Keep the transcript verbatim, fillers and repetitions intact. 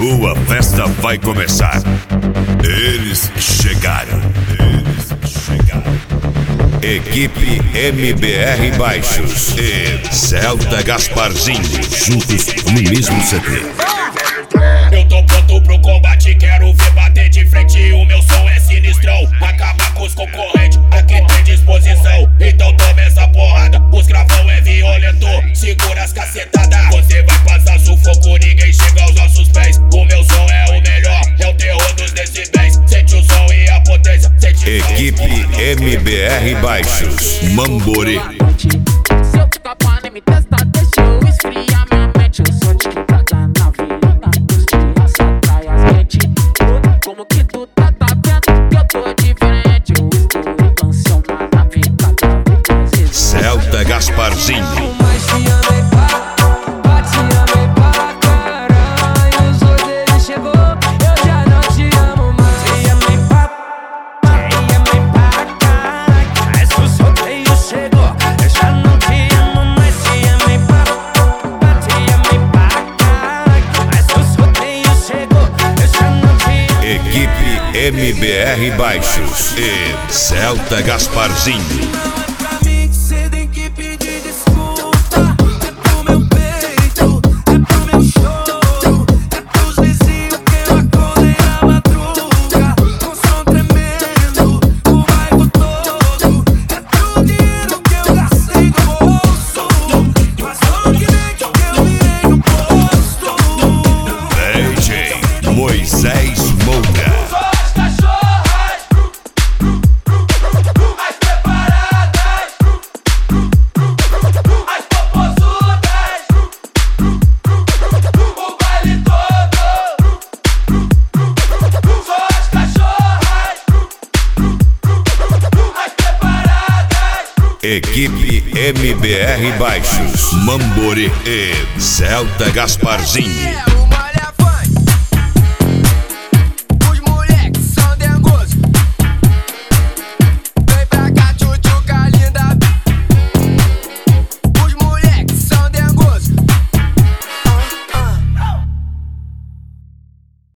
Sua festa vai começar. Eles chegaram. Eles chegaram. Equipe M B R Baixos e Celta Gasparzinho, juntos no mesmo C D. Eu tô pronto pro combate, quero ver bater de frente. O meu som é sinistrão, acaba com os concorrentes. Aqui tem disposição, então toma essa porrada. Os gravão é violento, segura as cacetadas. Você vai passar sufoco, ninguém chega aos nossos pés. O meu som é o melhor, é o terror dos decibéis. Sente o som e a potência, sente o som. Equipe M B R Baixos, Mambori. Se eu ficar pra nem me testar, deixa eu esfriar minha mente. Eu sou de quebrada na vila, na essa praia quente. Como que tu tá, tá vendo que eu tô diferente? Eu estourei canção na nave, cada vez mais. Celta Gasparzinho. Mas te amei pra, te amei pra caralho. Os outros chegou, eu já não te amo mais. Te amei pra, te amei pra caralho. Mas os outros chegou, eu já não te amo mais. Te amei pra, te amei pra caralho. Mas os outros chegou, eu já não te amo. Equipe M B R Baixos e Celta Gasparzinho. Pra mim que cê tem que pedir desculpa. É pro meu peito, é pro meu choro, é pros vizinhos que eu acordei na madruga. Com som tremendo, o bairro todo. É pro dinheiro que eu gastei no bolso. Mas não que nem que eu virei no posto. D J Moisés Moura. Equipe M B R Baixos, Mambori e Celta Gasparzinho.